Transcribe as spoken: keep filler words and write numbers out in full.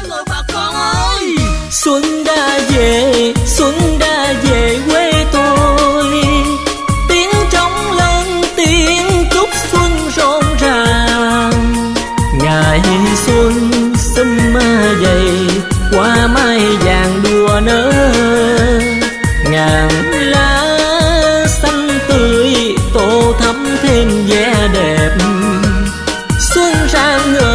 rồi bà con ơi. Xuân đã về, xuân đã về quê tôi, tiếng trống lên tiếng chúc xuân rộn ràng. Ngày xuân xum dày qua mai vàng đùa nở, ngàn lá xanh tươi tô thắm thêm vẻ đẹp. Xuân sang ngời